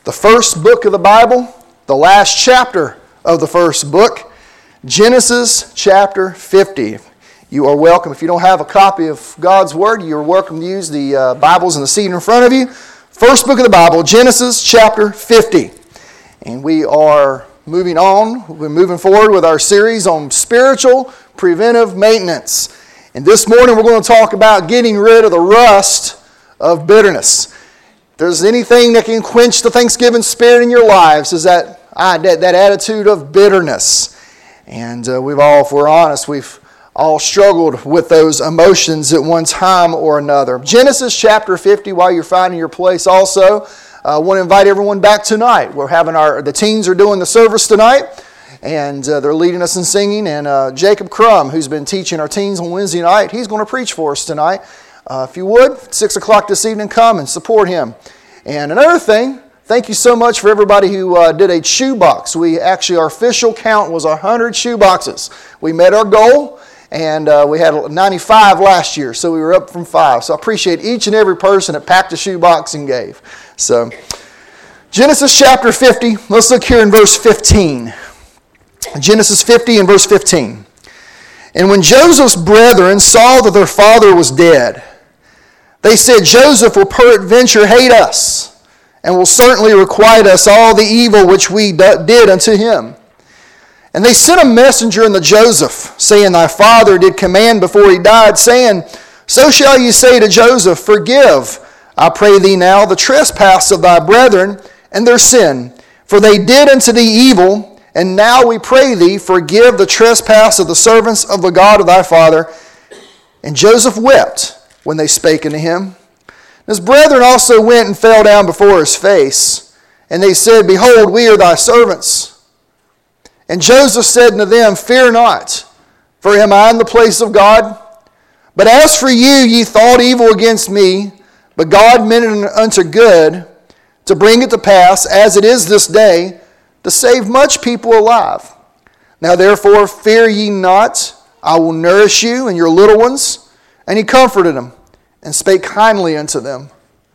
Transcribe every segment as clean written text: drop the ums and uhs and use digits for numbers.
the first book of the Bible, the last chapter of the first book, Genesis chapter 50. You are welcome. If you don't have a copy of God's Word, you're welcome to use the Bibles in the seat in front of you. First book of the Bible, Genesis chapter 50. And we are moving on. We're moving forward with our series on spiritual preventive maintenance. And this morning we're going to talk about getting rid of the rust of bitterness. If there's anything that can quench the Thanksgiving spirit in your lives, is that attitude of bitterness. And we've all, if we're honest, we've all struggled with those emotions at one time or another. Genesis chapter 50, while you're finding your place also, I want to invite everyone back tonight. We're having the teens are doing the service tonight, and they're leading us in singing. And Jacob Crum, who's been teaching our teens on Wednesday night, he's going to preach for us tonight. If you would, 6 o'clock this evening, come and support him. And another thing, thank you so much for everybody who did a shoe box. Our official count was 100 shoe boxes. We met our goal, and we had 95 last year, so we were up from 5. So I appreciate each and every person that packed a shoe box and gave. So, Genesis chapter 50, let's look here in verse 15. Genesis 50 and verse 15. And when Joseph's brethren saw that their father was dead, they said, Joseph will peradventure hate us, and will certainly requite us all the evil which we did unto him. And they sent a messenger unto Joseph, saying, Thy father did command before he died, saying, So shall ye say to Joseph, Forgive, I pray thee now, the trespass of thy brethren and their sin. For they did unto thee evil, and now we pray thee, forgive the trespass of the servants of the God of thy father. And Joseph wept when they spake unto him. His brethren also went and fell down before his face. And they said, Behold, we are thy servants. And Joseph said unto them, Fear not, for am I in the place of God? But as for you, ye thought evil against me, but God meant it unto good, to bring it to pass, as it is this day, to save much people alive. Now therefore fear ye not, I will nourish you and your little ones. And he comforted them, and spake kindly unto them.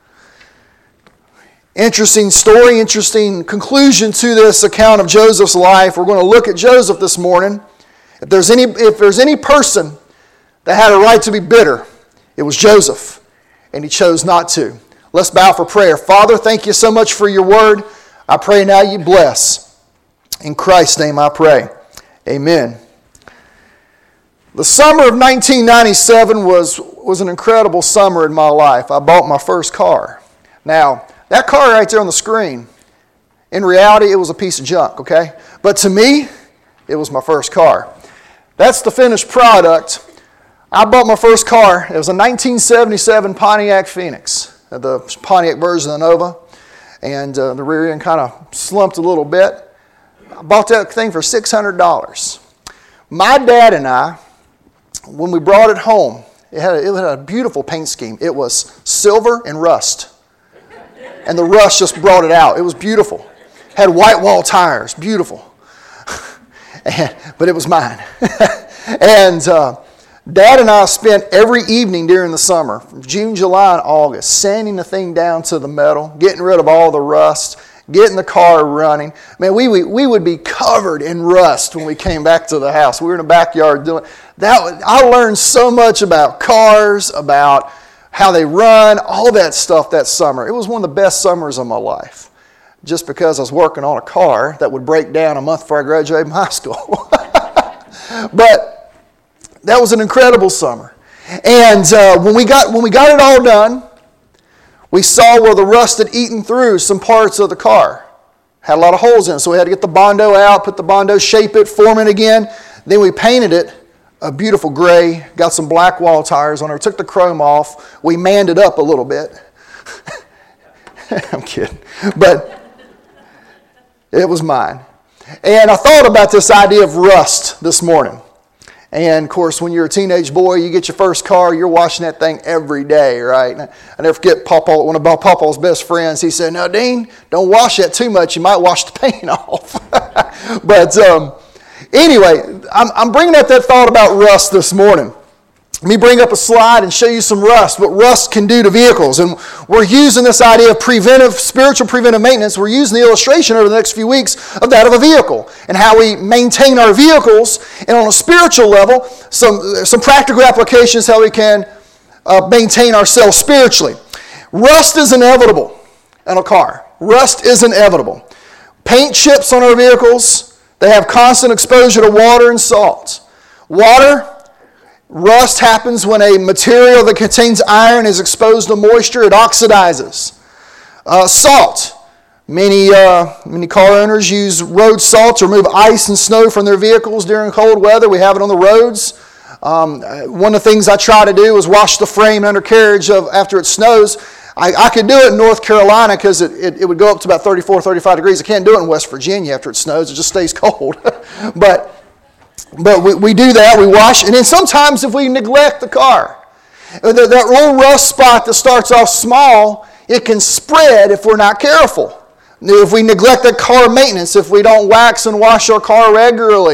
Interesting story, interesting conclusion to this account of Joseph's life. We're going to look at Joseph this morning. If there's any person that had a right to be bitter, it was Joseph, and he chose not to. Let's bow for prayer. Father, thank you so much for your word. I pray now you bless. In Christ's name I pray. Amen. The summer of 1997 was an incredible summer in my life. I bought my first car. Now, that car right there on the screen, in reality, it was a piece of junk, okay? But to me, it was my first car. That's the finished product. I bought my first car. It was a 1977 Pontiac Phoenix, the Pontiac version of the Nova. And the rear end kind of slumped a little bit. I bought that thing for $600. My dad and I, when we brought it home, it had a beautiful paint scheme. It was silver and rust. And the rust just brought it out. It was beautiful. Had white wall tires. Beautiful. But it was mine. And Dad and I spent every evening during the summer, from June, July, and August, sanding the thing down to the metal, getting rid of all the rust, getting the car running. Man, we would be covered in rust when we came back to the house. We were in the backyard doing that. I learned so much about cars, about how they run, all that stuff that summer. It was one of the best summers of my life, just because I was working on a car that would break down a month before I graduated from high school. But that was an incredible summer. And when we got it all done, we saw where the rust had eaten through some parts of the car. Had a lot of holes in it, so we had to get the Bondo out, put the Bondo, shape it, form it again. Then we painted it a beautiful gray, got some black wall tires on it, took the chrome off. We manned it up a little bit. I'm kidding. But it was mine. And I thought about this idea of rust this morning. And, of course, when you're a teenage boy, you get your first car, you're washing that thing every day, right? And I never forget one of Papa's best friends. He said, "Now, Dean, don't wash that too much. You might wash the paint off." But anyway, I'm bringing up that thought about rust this morning. Let me bring up a slide and show you some rust, what rust can do to vehicles. And we're using this idea of spiritual preventive maintenance. We're using the illustration over the next few weeks of that of a vehicle and how we maintain our vehicles. And on a spiritual level, some practical applications how we can maintain ourselves spiritually. Rust is inevitable in a car. Rust is inevitable. Paint chips on our vehicles, they have constant exposure to water and salt. Rust happens when a material that contains iron is exposed to moisture. It oxidizes. Salt. Many car owners use road salt to remove ice and snow from their vehicles during cold weather. We have it on the roads. One of the things I try to do is wash the frame and undercarriage after it snows. I could do it in North Carolina because it would go up to about 34, 35 degrees. I can't do it in West Virginia after it snows. It just stays cold. But we do that, we wash, and then sometimes if we neglect the car, that little rust spot that starts off small, it can spread if we're not careful. If we neglect the car maintenance, if we don't wax and wash our car regularly,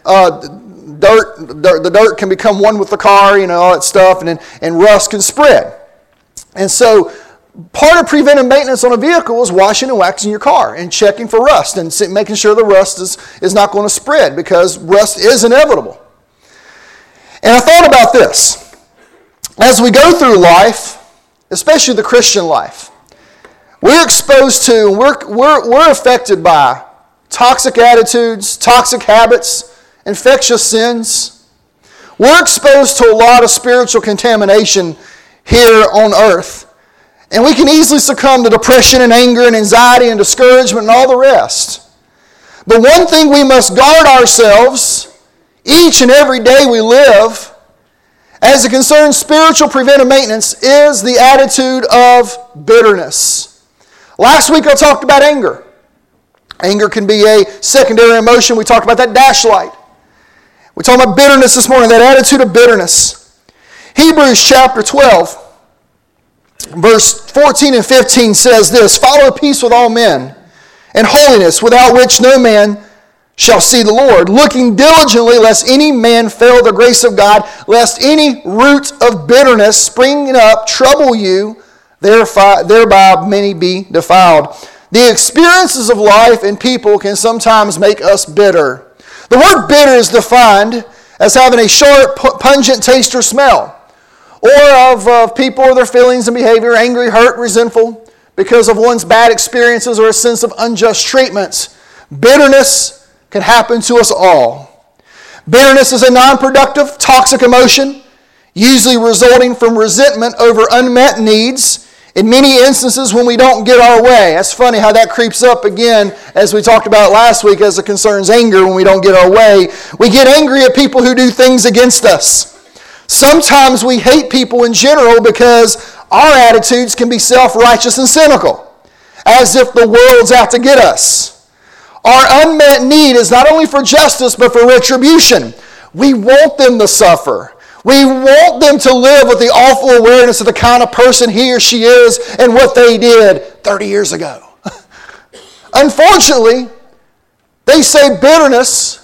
the dirt can become one with the car, all that stuff, and rust can spread. And so part of preventive maintenance on a vehicle is washing and waxing your car and checking for rust and making sure the rust is not going to spread, because rust is inevitable. And I thought about this. As we go through life, especially the Christian life, we're exposed to, we're affected by toxic attitudes, toxic habits, infectious sins. We're exposed to a lot of spiritual contamination here on earth. And we can easily succumb to depression and anger and anxiety and discouragement and all the rest. But one thing we must guard ourselves each and every day we live, as it concerns spiritual preventive maintenance, is the attitude of bitterness. Last week I talked about anger. Anger can be a secondary emotion. We talked about that dash light. We're talking about bitterness this morning, that attitude of bitterness. Hebrews chapter 12. Verse 14 and 15 says this: "Follow peace with all men, and holiness, without which no man shall see the Lord, looking diligently lest any man fail the grace of God, lest any root of bitterness springing up trouble you, thereby many be defiled." The experiences of life and people can sometimes make us bitter. The word bitter is defined as having a sharp, pungent taste or smell, or of people or their feelings and behavior, angry, hurt, resentful, because of one's bad experiences or a sense of unjust treatment. Bitterness can happen to us all. Bitterness is a non-productive, toxic emotion, usually resulting from resentment over unmet needs, in many instances when we don't get our way. That's funny how that creeps up again, as we talked about last week, as it concerns anger. When we don't get our way, we get angry at people who do things against us. Sometimes we hate people in general because our attitudes can be self-righteous and cynical, as if the world's out to get us. Our unmet need is not only for justice, but for retribution. We want them to suffer. We want them to live with the awful awareness of the kind of person he or she is and what they did 30 years ago. Unfortunately, they say bitterness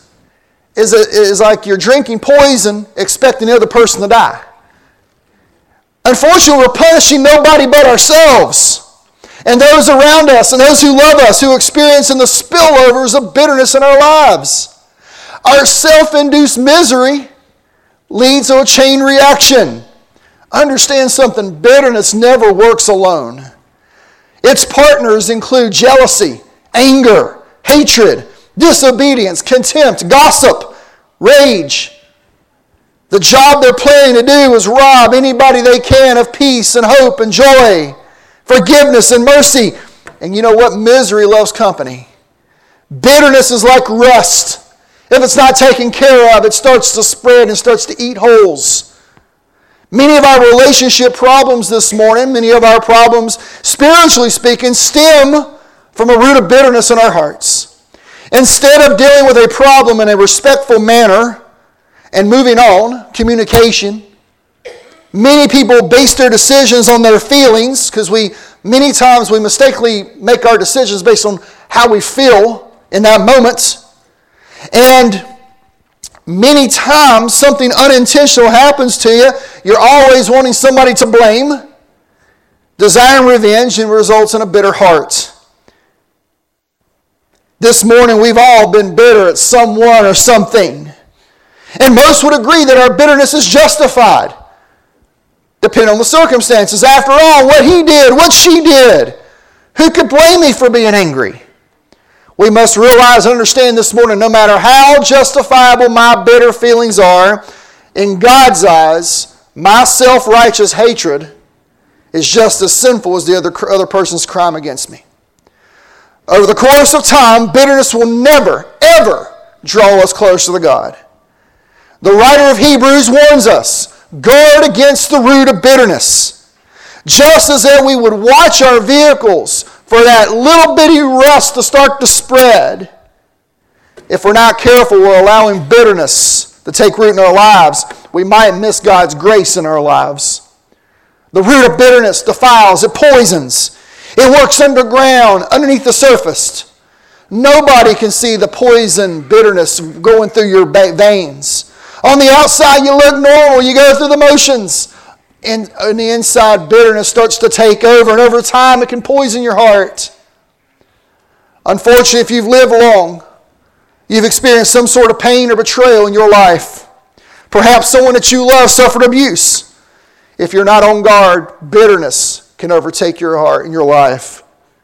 is like you're drinking poison expecting the other person to die. Unfortunately, we're punishing nobody but ourselves and those around us and those who love us, who are experiencing the spillovers of bitterness in our lives. Our self-induced misery leads to a chain reaction. Understand something: bitterness never works alone. Its partners include jealousy, anger, hatred, disobedience, contempt, gossip, rage. The job they're planning to do is rob anybody they can of peace and hope and joy, forgiveness and mercy. And you know what? Misery loves company. Bitterness is like rust. If it's not taken care of, it starts to spread and starts to eat holes. Many of our relationship problems this morning, many of our problems, spiritually speaking, stem from a root of bitterness in our hearts. Instead of dealing with a problem in a respectful manner and moving on, communication, many people base their decisions on their feelings, because many times we mistakenly make our decisions based on how we feel in that moment. And Many times something unintentional happens to you. You're always wanting somebody to blame, desiring revenge, and results in a bitter heart. This morning we've all been bitter at someone or something. And most would agree that our bitterness is justified, depending on the circumstances. After all, what he did, what she did, who could blame me for being angry? We must realize and understand this morning, no matter how justifiable my bitter feelings are, in God's eyes, my self-righteous hatred is just as sinful as the other person's crime against me. Over the course of time, bitterness will never, ever draw us closer to God. The writer of Hebrews warns us, guard against the root of bitterness. Just as that we would watch our vehicles for that little bitty rust to start to spread, if we're not careful, we're allowing bitterness to take root in our lives. We might miss God's grace in our lives. The root of bitterness defiles, it poisons. It works underground, underneath the surface. Nobody can see the poison bitterness going through your veins. On the outside, you look normal. You go through the motions. And on the inside, bitterness starts to take over. And over time, it can poison your heart. Unfortunately, if you've lived long, you've experienced some sort of pain or betrayal in your life. Perhaps someone that you love suffered abuse. If you're not on guard, bitterness can overtake your heart and your life.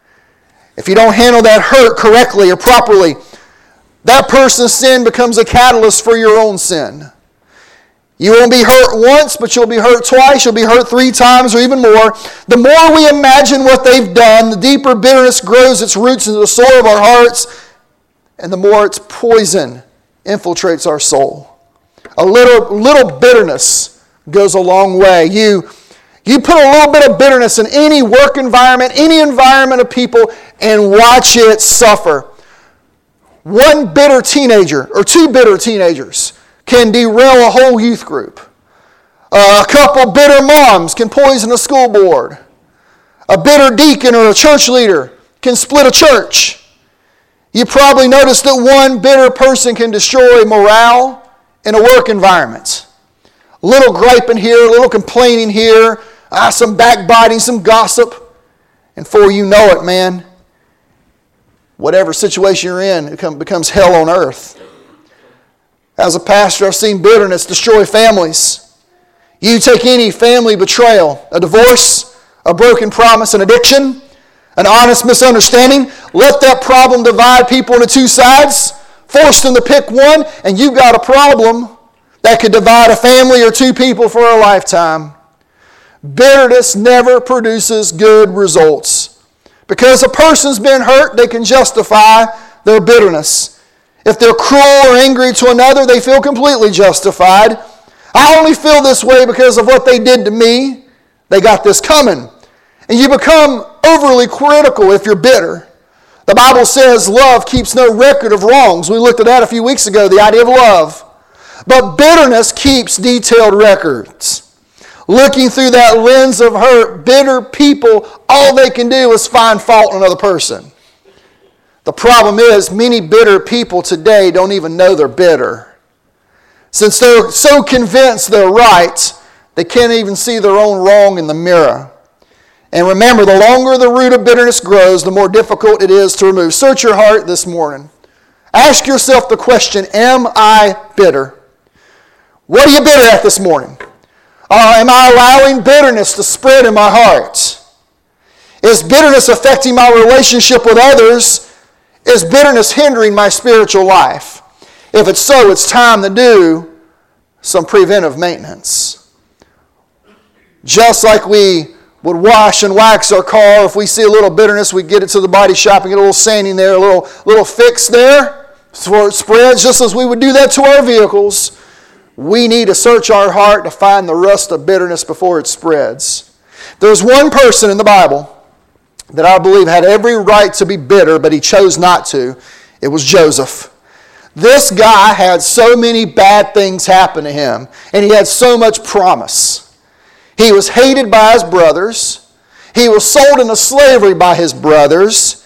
If you don't handle that hurt correctly or properly, that person's sin becomes a catalyst for your own sin. You won't be hurt once, but you'll be hurt twice, you'll be hurt 3 times or even more. The more we imagine what they've done, the deeper bitterness grows its roots into the soil of our hearts, and the more its poison infiltrates our soul. A little bitterness goes a long way. You put a little bit of bitterness in any work environment, any environment of people, and watch it suffer. One bitter teenager or 2 bitter teenagers can derail a whole youth group. A couple bitter moms can poison a school board. A bitter deacon or a church leader can split a church. You probably noticed that one bitter person can destroy morale in a work environment. A little griping here, a little complaining here, some backbiting, some gossip. And before you know it, man, whatever situation you're in, it becomes hell on earth. As a pastor, I've seen bitterness destroy families. You take any family betrayal, a divorce, a broken promise, an addiction, an honest misunderstanding, let that problem divide people into 2 sides, force them to pick one, and you've got a problem that could divide a family or 2 people for a lifetime. Bitterness never produces good results. Because a person's been hurt, they can justify their bitterness. If they're cruel or angry to another, they feel completely justified. I only feel this way because of what they did to me. They got this coming. And you become overly critical if you're bitter. The Bible says love keeps no record of wrongs. We looked at that a few weeks ago, the idea of love. But bitterness keeps detailed records. Looking through that lens of hurt, bitter people, all they can do is find fault in another person. The problem is, many bitter people today don't even know they're bitter. Since they're so convinced they're right, they can't even see their own wrong in the mirror. And remember, the longer the root of bitterness grows, the more difficult it is to remove. Search your heart this morning. Ask yourself the question, am I bitter? What are you bitter at this morning? Am I allowing bitterness to spread in my heart? Is bitterness affecting my relationship with others? Is bitterness hindering my spiritual life? If it's so, it's time to do some preventive maintenance. Just like we would wash and wax our car, if we see a little bitterness, we get it to the body shop and get a little sanding there, a little fix there, so it spreads, just as we would do that to our vehicles. We need to search our heart to find the rust of bitterness before it spreads. There's one person in the Bible that I believe had every right to be bitter, but he chose not to. It was Joseph. This guy had so many bad things happen to him, and he had so much promise. He was hated by his brothers. He was sold into slavery by his brothers.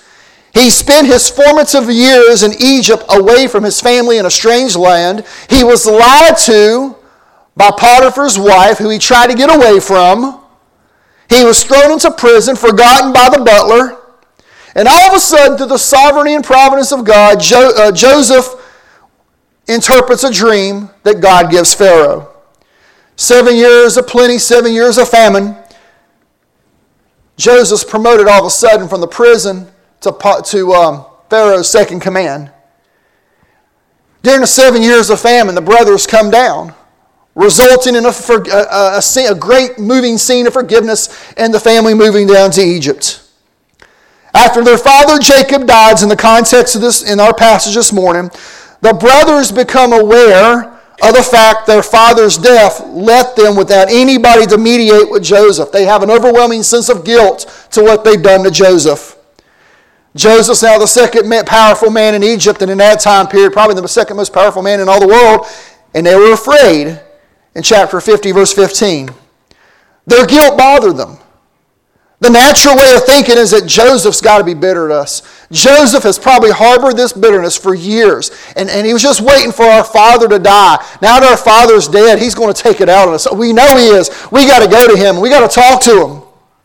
He spent his formative years in Egypt away from his family in a strange land. He was lied to by Potiphar's wife, who he tried to get away from. He was thrown into prison, forgotten by the butler. And all of a sudden, through the sovereignty and providence of God, Joseph interprets a dream that God gives Pharaoh. 7 years of plenty, 7 years of famine. Joseph's promoted all of a sudden from the prison to Pharaoh's second command. During the 7 years of famine, the brothers come down, resulting in a great moving scene of forgiveness and the family moving down to Egypt. After their father Jacob dies, in the context of this, in our passage this morning, the brothers become aware of the fact their father's death left them without anybody to mediate with Joseph. They have an overwhelming sense of guilt to what they've done to Joseph. Joseph's now the second powerful man in Egypt, and in that time period, probably the second most powerful man in all the world, and they were afraid in chapter 50, verse 15. Their guilt bothered them. The natural way of thinking is that Joseph's got to be bitter at us. Joseph has probably harbored this bitterness for years, and he was just waiting for our father to die. Now that our father's dead, he's going to take it out on us. We know he is. We got to go to him. We got to talk to him.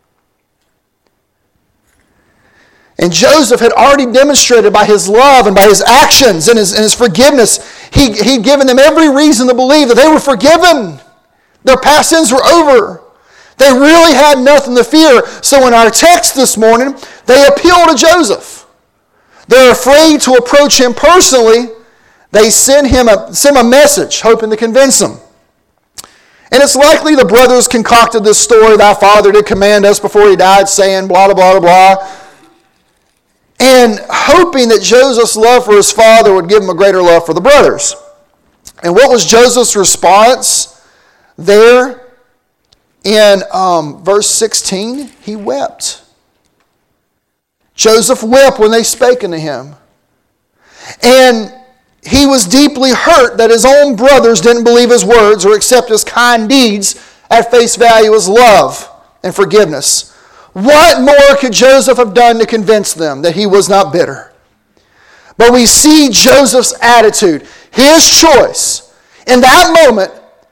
And Joseph had already demonstrated by his love and by his actions and his forgiveness, he'd given them every reason to believe that they were forgiven. Their past sins were over. They really had nothing to fear. So in our text this morning, they appeal to Joseph. They're afraid to approach him personally. They send him a message, hoping to convince him. And it's likely the brothers concocted this story, thy father did command us before he died, saying blah, blah, blah, blah. And hoping that Joseph's love for his father would give him a greater love for the brothers. And what was Joseph's response there? In verse 16, he wept. Joseph wept when they spake unto him. And he was deeply hurt that his own brothers didn't believe his words or accept his kind deeds at face value as love and forgiveness. What more could Joseph have done to convince them that he was not bitter? But we see Joseph's attitude, his choice. In that moment,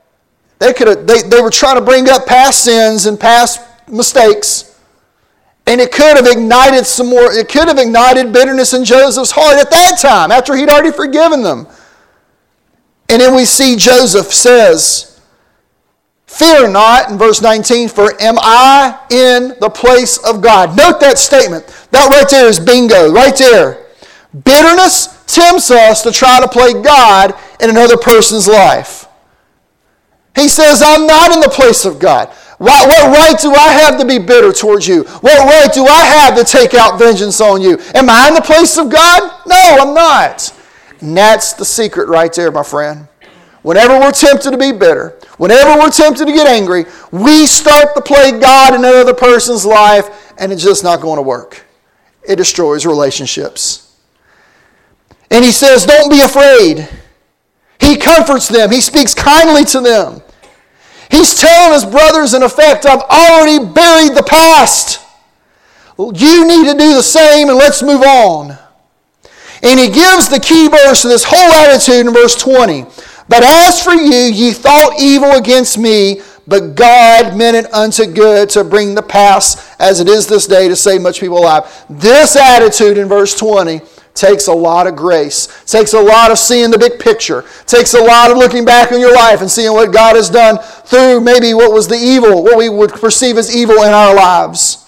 they were trying to bring up past sins and past mistakes, and it could have ignited some more. It could have ignited bitterness in Joseph's heart at that time, after he'd already forgiven them. And then we see Joseph says, "Fear not," in verse 19, "for am I in the place of God?" Note that statement. That right there is bingo, right there. Bitterness tempts us to try to play God in another person's life. He says, I'm not in the place of God. What right do I have to be bitter towards you? What right do I have to take out vengeance on you? Am I in the place of God? No, I'm not. And that's the secret right there, my friend. Whenever we're tempted to be bitter, whenever we're tempted to get angry, we start to play God in another person's life, and it's just not going to work. It destroys relationships. And he says, don't be afraid. He comforts them. He speaks kindly to them. He's telling his brothers, in effect, I've already buried the past. You need to do the same, and let's move on. And he gives the key verse to this whole attitude in verse 20. But as for you, ye thought evil against me, but God meant it unto good to bring the pass as it is this day to save much people alive. This attitude in verse 20 takes a lot of grace. Takes a lot of seeing the big picture. Takes a lot of looking back on your life and seeing what God has done through maybe what was the evil, what we would perceive as evil in our lives.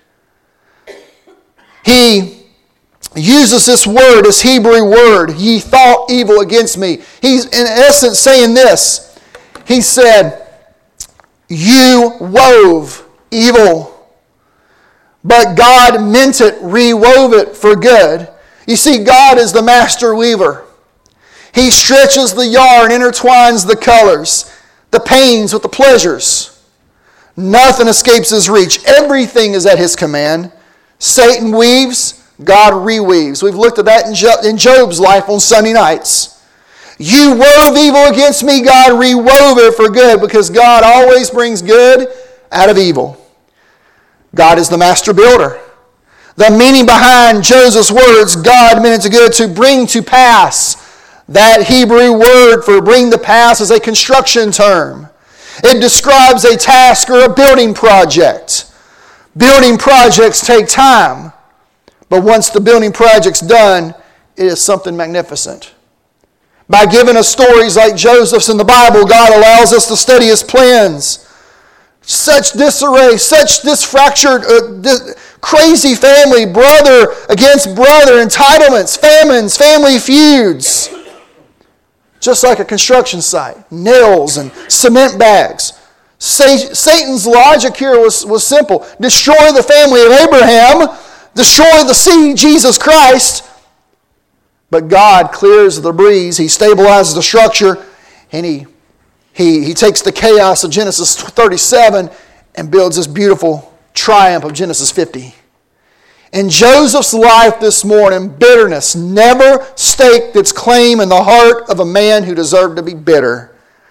He uses this word, this Hebrew word, ye thought evil against me. He's in essence saying this. He said, you wove evil, but God meant it, rewove it for good. You see, God is the master weaver. He stretches the yarn, intertwines the colors, the pains with the pleasures. Nothing escapes his reach. Everything is at his command. Satan weaves, God reweaves. We've looked at that in Job's life on Sunday nights. You wove evil against me, God rewove it for good, because God always brings good out of evil. God is the master builder. The meaning behind Joseph's words, God meant it good to bring to pass. That Hebrew word for bring to pass is a construction term. It describes a task or a building project. Building projects take time, but once the building project's done, it is something magnificent. By giving us stories like Joseph's in the Bible, God allows us to study His plans. Such disarray, such disfractured, crazy family, brother against brother, entitlements, famines, family feuds. Just like a construction site, nails and cement bags. Satan's logic here was simple. Destroy the family of Abraham, destroy the seed, Jesus Christ. But God clears the breeze, He stabilizes the structure, and He takes the chaos of Genesis 37 and builds this beautiful triumph of Genesis 50. In Joseph's life this morning, bitterness never staked its claim in the heart of a man who deserved to be bitter.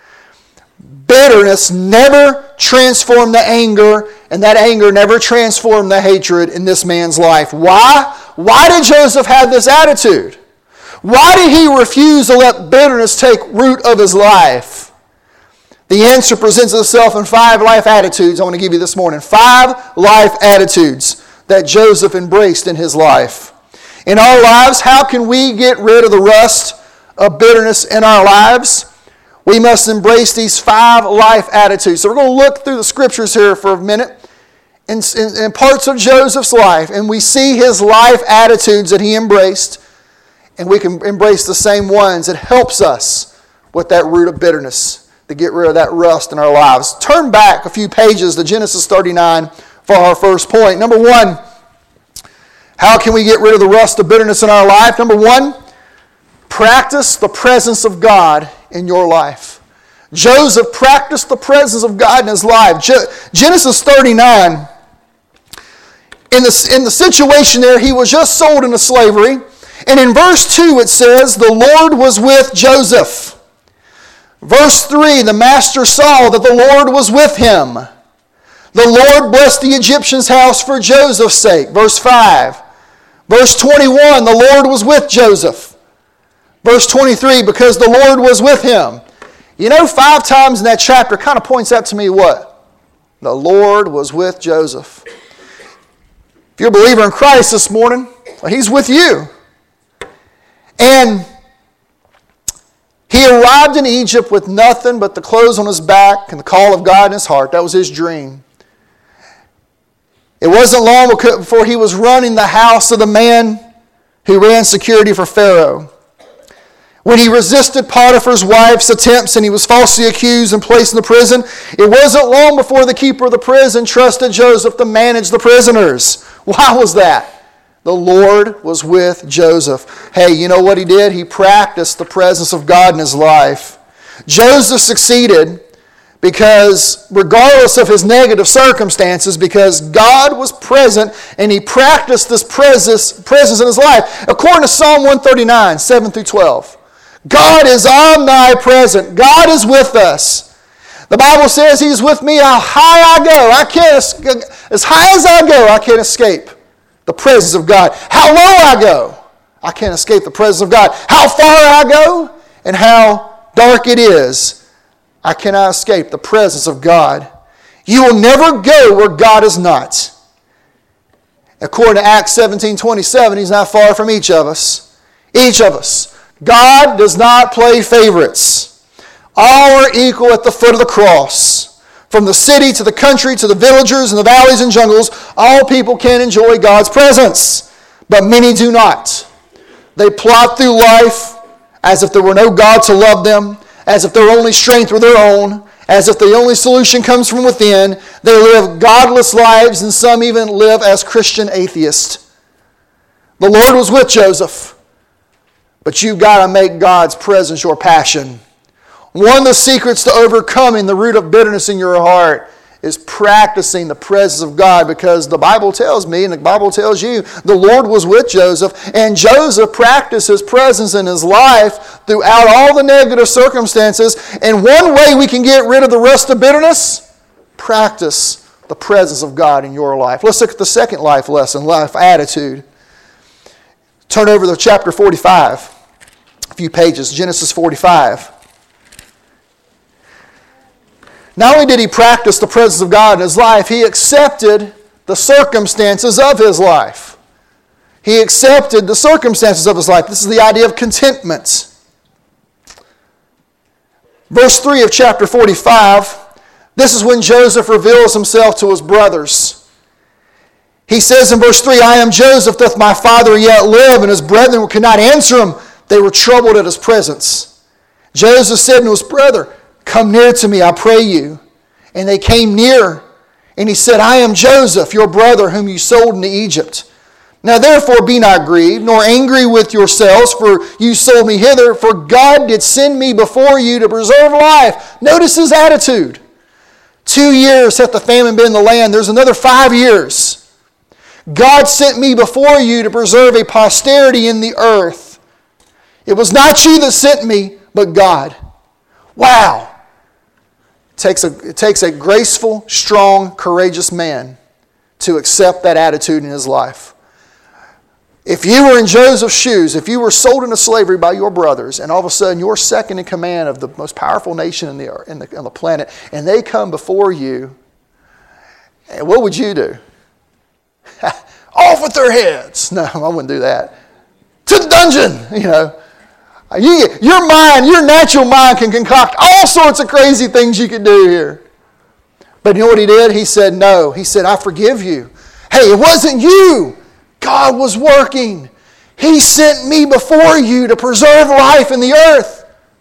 Bitterness never transformed the anger, and that anger never transformed the hatred in this man's life. Why? Why did Joseph have this attitude? Why did he refuse to let bitterness take root of his life? The answer presents itself in 5 life attitudes I want to give you this morning. 5 life attitudes that Joseph embraced in his life. In our lives, how can we get rid of the rust of bitterness in our lives? We must embrace these 5 life attitudes. So we're going to look through the scriptures here for a minute in parts of Joseph's life, and we see his life attitudes that he embraced, and we can embrace the same ones. It helps us with that root of bitterness to get rid of that rust in our lives. Turn back a few pages to Genesis 39 for our first point. Number 1, how can we get rid of the rust of bitterness in our life? Number 1, practice the presence of God in your life. Joseph practiced the presence of God in his life. Genesis 39, in the situation there, he was just sold into slavery. And in verse 2 it says, the Lord was with Joseph. Verse 3, the master saw that the Lord was with him. The Lord blessed the Egyptian's house for Joseph's sake. Verse 5. Verse 21, the Lord was with Joseph. Verse 23, because the Lord was with him. You know, 5 times in that chapter kind of points out to me what? The Lord was with Joseph. If you're a believer in Christ this morning, well, He's with you. And he arrived in Egypt with nothing but the clothes on his back and the call of God in his heart. That was his dream. It wasn't long before he was running the house of the man who ran security for Pharaoh. When he resisted Potiphar's wife's attempts and he was falsely accused and placed in the prison, it wasn't long before the keeper of the prison trusted Joseph to manage the prisoners. Why was that? The Lord was with Joseph. Hey, you know what he did? He practiced the presence of God in his life. Joseph succeeded because, regardless of his negative circumstances, because God was present and he practiced this presence in his life. According to Psalm 139, 7 through 12. God is omnipresent. God is with us. The Bible says He's with me how high I go. As high as I go, I can't escape the presence of God. How low I go, I can't escape the presence of God. How far I go and how dark it is, I cannot escape the presence of God. You will never go where God is not. According to Acts 17:27, He's not far from each of us. Each of us. God does not play favorites. All are equal at the foot of the cross. From the city to the country to the villagers and the valleys and jungles, all people can enjoy God's presence. But many do not. They plod through life as if there were no God to love them, as if their only strength were their own, as if the only solution comes from within. They live godless lives, and some even live as Christian atheists. The Lord was with Joseph, but you've got to make God's presence your passion. One of the secrets to overcoming the root of bitterness in your heart is practicing the presence of God, because the Bible tells me and the Bible tells you the Lord was with Joseph, and Joseph practiced His presence in his life throughout all the negative circumstances. And one way we can get rid of the rust of bitterness, practice the presence of God in your life. Let's look at the second life lesson, life attitude. Turn over to chapter 45, a few pages, Genesis 45. Not only did he practice the presence of God in his life, he accepted the circumstances of his life. He accepted the circumstances of his life. This is the idea of contentment. Verse 3 of chapter 45, this is when Joseph reveals himself to his brothers. He says in verse 3, I am Joseph, doth my father yet live? And his brethren could not answer him. They were troubled at his presence. Joseph said to his brother, come near to me, I pray you. And they came near. And he said, I am Joseph, your brother, whom you sold into Egypt. Now therefore be not grieved, nor angry with yourselves, for you sold me hither, for God did send me before you to preserve life. Notice his attitude. 2 years hath the famine been in the land. There's another 5 years. God sent me before you to preserve a posterity in the earth. It was not you that sent me, but God. Wow. It takes a graceful, strong, courageous man to accept that attitude in his life. If you were in Joseph's shoes, if you were sold into slavery by your brothers, and all of a sudden you're second in command of the most powerful nation on the planet, and they come before you, what would you do? Off with their heads. No, I wouldn't do that. To the dungeon, Your mind, your natural mind can concoct all sorts of crazy things you can do here. But you know what he did? He said no. He said, I forgive you. Hey, it wasn't you. God was working. He sent me before you to preserve life in the earth.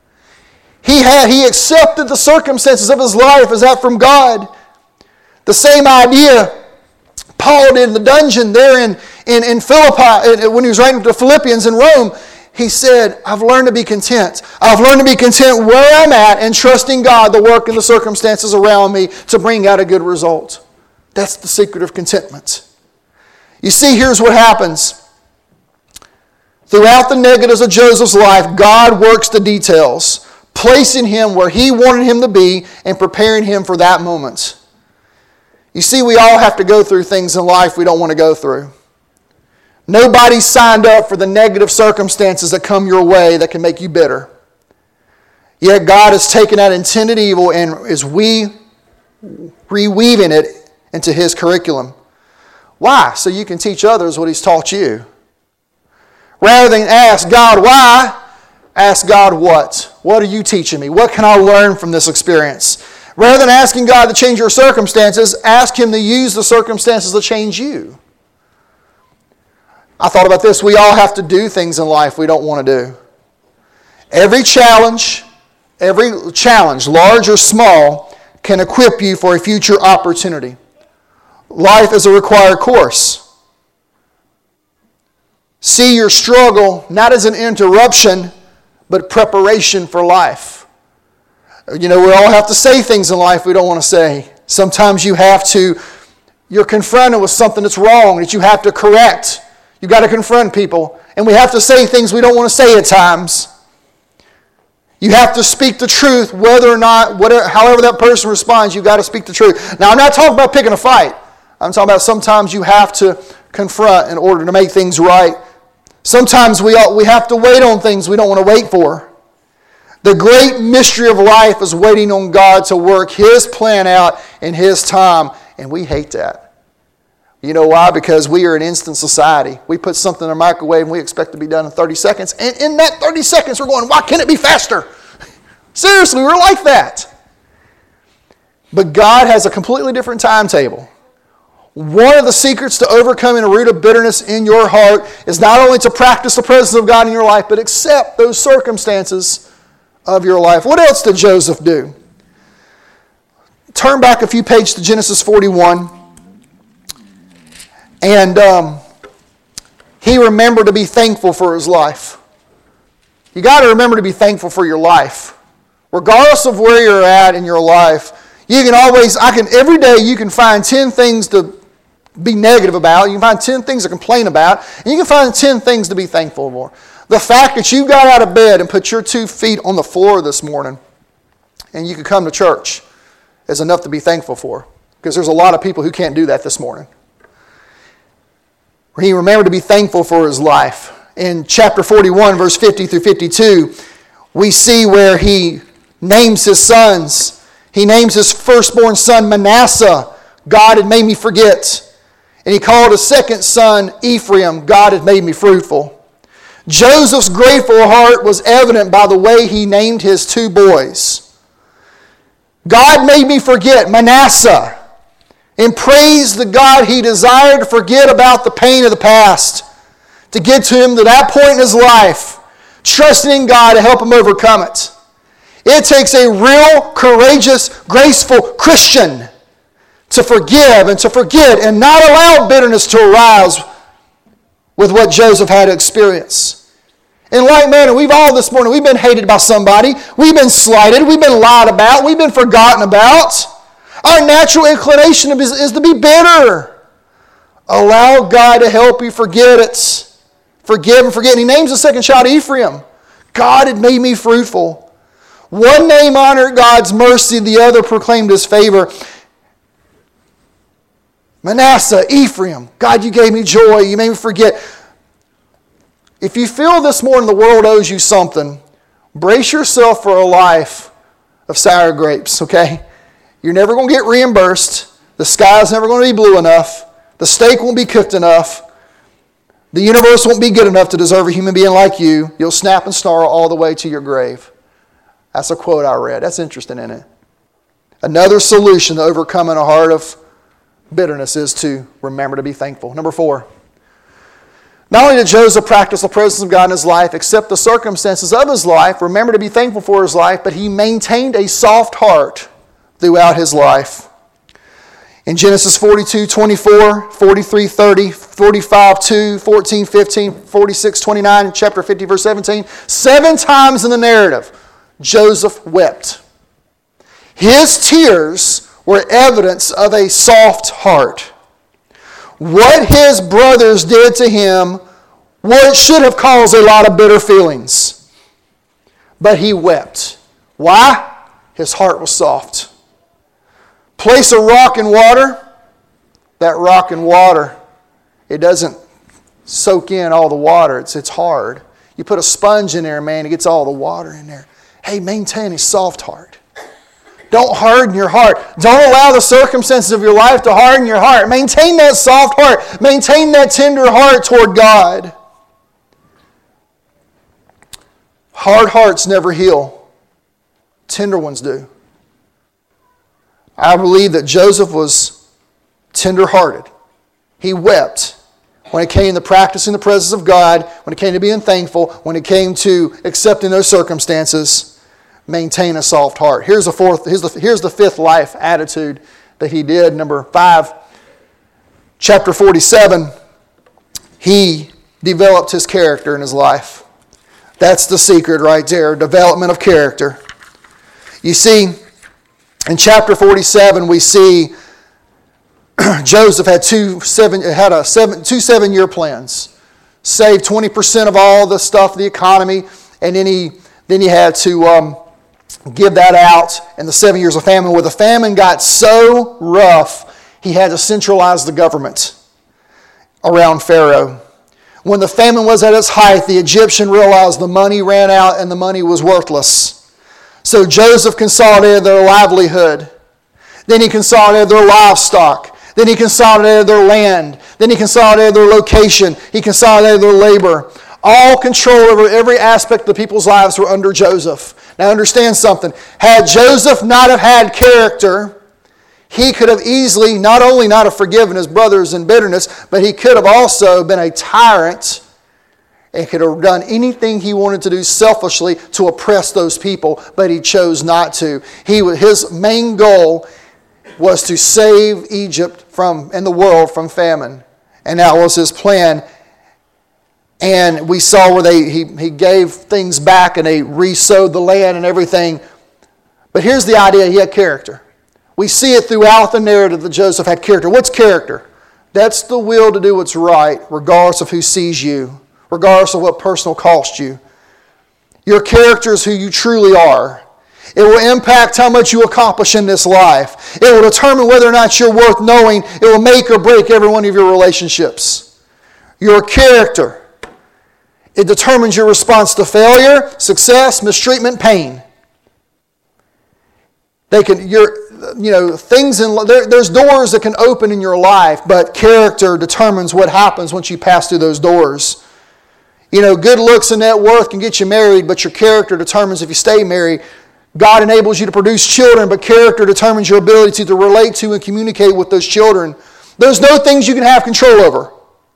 He accepted the circumstances of his life as that from God. The same idea Paul did in the dungeon there in Philippi, when he was writing to the Philippians in Rome. He said, I've learned to be content. I've learned to be content where I'm at and trusting God to work in the circumstances around me to bring out a good result. That's the secret of contentment. You see, here's what happens. Throughout the negatives of Joseph's life, God works the details, placing him where he wanted him to be and preparing him for that moment. You see, we all have to go through things in life we don't want to go through. Nobody signed up for the negative circumstances that come your way that can make you bitter. Yet God has taken that intended evil and is reweaving it into his curriculum. Why? So you can teach others what he's taught you. Rather than ask God why, ask God what? What are you teaching me? What can I learn from this experience? Rather than asking God to change your circumstances, ask him to use the circumstances to change you. I thought about this. We all have to do things in life we don't want to do. Every challenge, large or small, can equip you for a future opportunity. Life is a required course. See your struggle not as an interruption, but preparation for life. We all have to say things in life we don't want to say. Sometimes you're confronted with something that's wrong that you have to correct. You've got to confront people. And we have to say things we don't want to say at times. You have to speak the truth whether or not, however that person responds, you've got to speak the truth. Now, I'm not talking about picking a fight. I'm talking about sometimes you have to confront in order to make things right. Sometimes we have to wait on things we don't want to wait for. The great mystery of life is waiting on God to work his plan out in his time, and we hate that. You know why? Because we are an instant society. We put something in a microwave and we expect to be done in 30 seconds. And in that 30 seconds, we're going, why can't it be faster? Seriously, we're like that. But God has a completely different timetable. One of the secrets to overcoming a root of bitterness in your heart is not only to practice the presence of God in your life, but accept those circumstances of your life. What else did Joseph do? Turn back a few pages to Genesis 41. And he remembered to be thankful for his life. You got to remember to be thankful for your life. Regardless of where you're at in your life, every day you can find 10 things to be negative about. You can find 10 things to complain about. And you can find 10 things to be thankful for. The fact that you got out of bed and put your 2 feet on the floor this morning and you could come to church is enough to be thankful for. because there's a lot of people who can't do that this morning. He remembered to be thankful for his life. In chapter 41, verse 50 through 52, we see where he names his sons. He names his firstborn son Manasseh. God had made me forget. And he called his second son Ephraim. God had made me fruitful. Joseph's grateful heart was evident by the way he named his two boys. God made me forget, Manasseh, and praised the God he desired to forget about the pain of the past, to get to him to that point in his life, trusting in God to help him overcome it. It takes a real, courageous, graceful Christian to forgive and to forget and not allow bitterness to arise with what Joseph had to experience. In like manner, we've all this morning, we've been hated by somebody, we've been slighted, we've been lied about, we've been forgotten about. Our natural inclination is to be bitter. Allow God to help you forget it. Forgive and forget. And he names the second child Ephraim. God had made me fruitful. One name honored God's mercy, the other proclaimed his favor. Manasseh, Ephraim, God, you gave me joy. You made me forget. If you feel this morning the world owes you something, brace yourself for a life of sour grapes, okay? You're never going to get reimbursed. The sky's never going to be blue enough. The steak won't be cooked enough. The universe won't be good enough to deserve a human being like you. You'll snap and snarl all the way to your grave. That's a quote I read. That's interesting, isn't it? Another solution to overcoming a heart of bitterness is to remember to be thankful. Number 4. Not only did Joseph practice the presence of God in his life, accept the circumstances of his life, remember to be thankful for his life, but he maintained a soft heart throughout his life. In Genesis 42:24, 43:30, 45:2, 14:15, 46:29, chapter 50, verse 17, 7 times in the narrative, Joseph wept. His tears were evidence of a soft heart. What his brothers did to him, what should have caused a lot of bitter feelings. But he wept. Why? His heart was soft. Place a rock in water, that rock in water, it doesn't soak in all the water. It's hard. You put a sponge in there, man, it gets all the water in there. Hey, maintain a soft heart. Don't harden your heart. Don't allow the circumstances of your life to harden your heart. Maintain that soft heart. Maintain that tender heart toward God. Hard hearts never heal. Tender ones do. I believe that Joseph was tender-hearted. He wept when it came to practicing the presence of God, when it came to being thankful, when it came to accepting those circumstances. Maintain a soft heart. Here's the fifth life attitude that he did. Number 5, chapter 47, he developed his character in his life. That's the secret right there, development of character. You see, in chapter 47, we see Joseph had two 7-year plans. Save 20% of all the stuff, the economy, and then he had to give that out in the 7 years of famine. Where the famine got so rough, he had to centralize the government around Pharaoh. When the famine was at its height, the Egyptian realized the money ran out and the money was worthless. So Joseph consolidated their livelihood. Then he consolidated their livestock. Then he consolidated their land. Then he consolidated their location. He consolidated their labor. All control over every aspect of the people's lives were under Joseph. Now understand something. Had Joseph not have had character, he could have easily not only not have forgiven his brothers in bitterness, but he could have also been a tyrant and could have done anything he wanted to do selfishly to oppress those people, but he chose not to. His main goal was to save Egypt and the world from famine. And that was his plan. And we saw where he gave things back and they re-sowed the land and everything. But here's the idea, he had character. We see it throughout the narrative that Joseph had character. What's character? That's the will to do what's right, regardless of who sees you, regardless of what personal cost you. Your character is who you truly are. It will impact how much you accomplish in this life. It will determine whether or not you're worth knowing. It will make or break every one of your relationships. Your character. It determines your response to failure, success, mistreatment, pain. There's doors that can open in your life, but character determines what happens once you pass through those doors. Good looks and net worth can get you married, but your character determines if you stay married. God enables you to produce children, but character determines your ability to relate to and communicate with those children. There's no things you can have control over.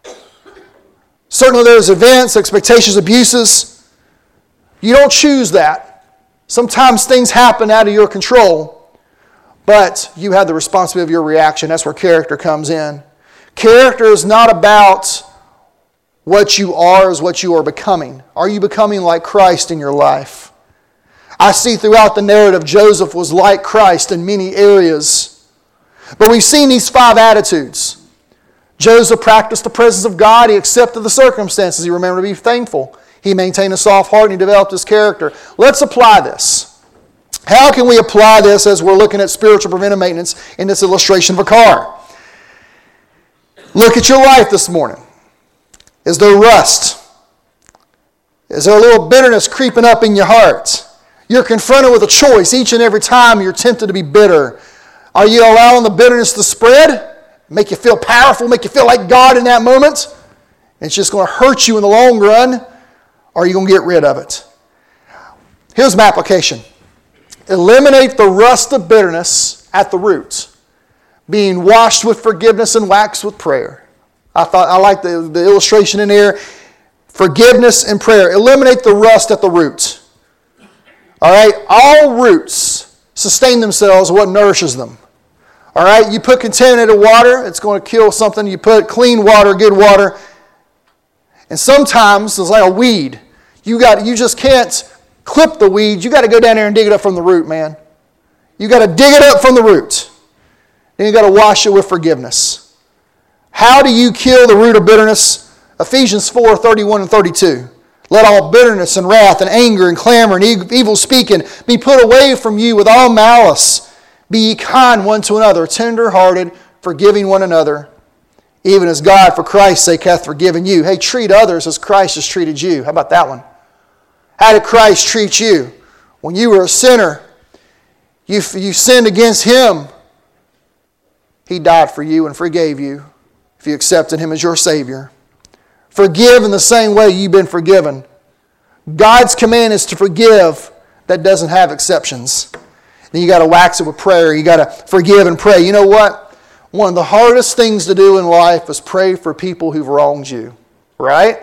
Certainly there's events, expectations, abuses. You don't choose that. Sometimes things happen out of your control, but you have the responsibility of your reaction. That's where character comes in. Character is not about what you are, is what you are becoming. Are you becoming like Christ in your life? I see throughout the narrative Joseph was like Christ in many areas. But we've seen these 5 attitudes. Joseph practiced the presence of God. He accepted the circumstances. He remembered to be thankful. He maintained a soft heart and he developed his character. Let's apply this. How can we apply this as we're looking at spiritual preventive maintenance in this illustration of a car? Look at your life this morning. Is there rust? Is there a little bitterness creeping up in your heart? You're confronted with a choice each and every time you're tempted to be bitter. Are you allowing the bitterness to spread? Make you feel powerful, make you feel like God in that moment? It's just going to hurt you in the long run. Or are you going to get rid of it? Here's my application. Eliminate the rust of bitterness at the root, being washed with forgiveness and waxed with prayer. I like the illustration in there. Forgiveness and prayer. Eliminate the rust at the root. All right? All roots sustain themselves with what nourishes them. All right? You put contaminated water, it's going to kill something. You put clean water, good water. And sometimes it's like a weed. You just can't clip the weed. You got to go down there and dig it up from the root, man. You got to dig it up from the root. Then you got to wash it with forgiveness. How do you kill the root of bitterness? Ephesians 4:31 and 32. Let all bitterness and wrath and anger and clamor and evil speaking be put away from you with all malice. Be ye kind one to another, tender-hearted, forgiving one another, even as God for Christ's sake hath forgiven you. Hey, treat others as Christ has treated you. How about that one? How did Christ treat you? When you were a sinner, you sinned against Him. He died for you and forgave you if you accepted Him as your Savior. Forgive in the same way you've been forgiven. God's command is to forgive. That doesn't have exceptions. Then you got to wax it with prayer. You got to forgive and pray. You know what? One of the hardest things to do in life is pray for people who've wronged you. Right?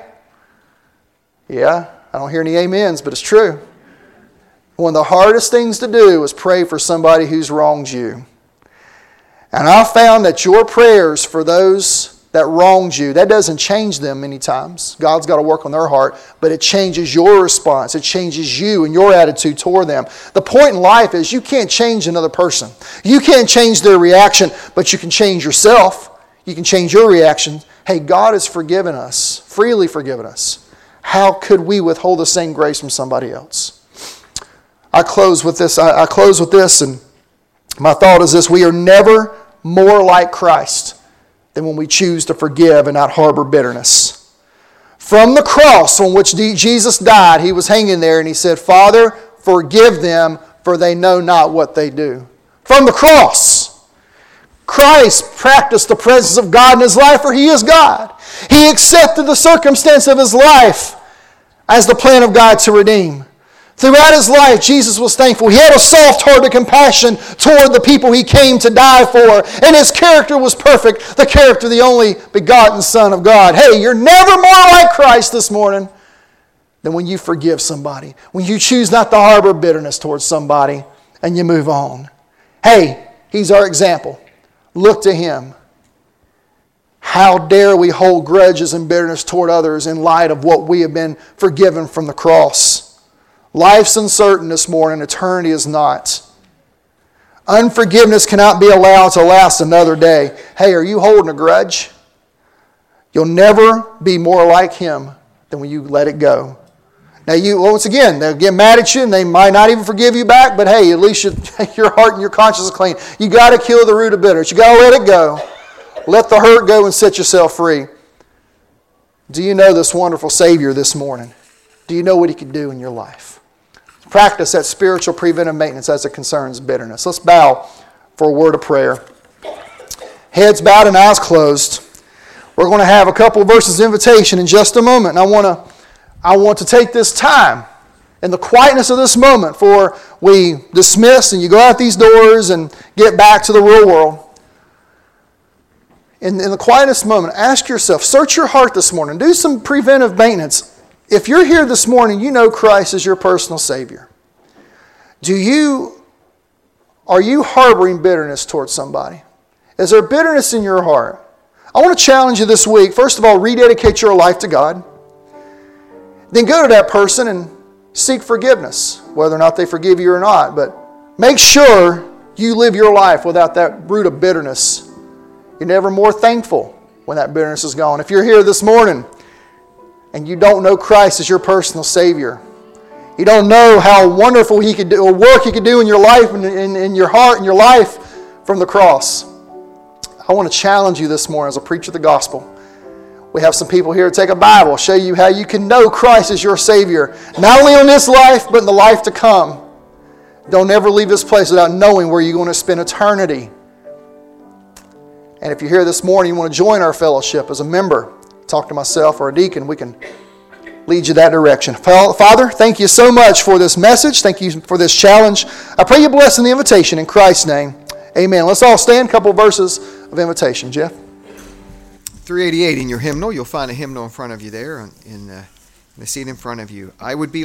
Yeah, I don't hear any amens, but it's true. One of the hardest things to do is pray for somebody who's wronged you. And I found that your prayers for those that wronged you, that doesn't change them many times. God's got to work on their heart, but it changes your response. It changes you and your attitude toward them. The point in life is you can't change another person. You can't change their reaction, but you can change yourself. You can change your reaction. Hey, God has forgiven us, freely forgiven us. How could we withhold the same grace from somebody else? I close with this, and my thought is this: we are never more like Christ than when we choose to forgive and not harbor bitterness. From the cross on which Jesus died, He was hanging there and He said, Father, forgive them, for they know not what they do. From the cross. Christ practiced the presence of God in His life, for He is God. He accepted the circumstance of His life as the plan of God to redeem. Throughout His life, Jesus was thankful. He had a soft heart of compassion toward the people He came to die for. And His character was perfect, the character of the only begotten Son of God. Hey, you're never more like Christ this morning than when you forgive somebody. When you choose not to harbor bitterness towards somebody and you move on. Hey, He's our example. Look to Him. How dare we hold grudges and bitterness toward others in light of what we have been forgiven from the cross? Life's uncertain this morning. Eternity is not. Unforgiveness cannot be allowed to last another day. Hey, are you holding a grudge? You'll never be more like Him than when you let it go. Now, once again, they'll get mad at you and they might not even forgive you back, but hey, at least your heart and your conscience is clean. You got to kill the root of bitterness. You got to let it go. Let the hurt go and set yourself free. Do you know this wonderful Savior this morning? Do you know what He can do in your life? Practice that spiritual preventive maintenance as it concerns bitterness. Let's bow for a word of prayer. Heads bowed and eyes closed. We're going to have a couple of verses of invitation in just a moment. And I want to take this time in the quietness of this moment before we dismiss and you go out these doors and get back to the real world. In the quietest moment, ask yourself, search your heart this morning. Do some preventive maintenance. If you're here this morning, you know Christ is your personal Savior. Are you harboring bitterness towards somebody? Is there bitterness in your heart? I want to challenge you this week. First of all, rededicate your life to God. Then go to that person and seek forgiveness, whether or not they forgive you or not. But make sure you live your life without that root of bitterness. You're never more thankful when that bitterness is gone. If you're here this morning and you don't know Christ as your personal Savior, you don't know how wonderful He could do, or work He could do in your life and in your heart and your life from the cross, I want to challenge you this morning as a preacher of the gospel. We have some people here to take a Bible, show you how you can know Christ as your Savior, not only in this life, but in the life to come. Don't ever leave this place without knowing where you're going to spend eternity. And if you're here this morning, you want to join our fellowship as a member, talk to myself or a deacon, we can lead you that direction. Father, thank you so much for this message. Thank you for this challenge. I pray you bless in the invitation in Christ's name. Amen. Let's all stand. A couple of verses of invitation. Jeff? 388 in your hymnal. You'll find a hymnal in front of you there in the seat in front of you. I would be